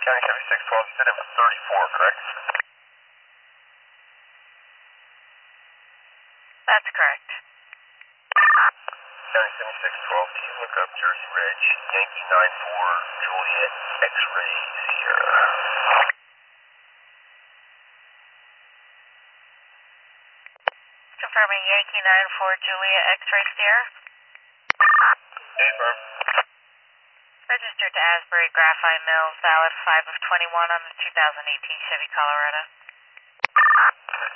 County 7612, you said it was 34, correct? That's correct. County 7612, can you look up Jersey Ridge, Yankee 94, Juliet, X-Ray, Sierra? Confirming Yankee 94 Julia X-Ray Sierra. Confirm. Registered to Asbury Graphite Mills, valid 5 of 21 on the 2018 Chevy Colorado.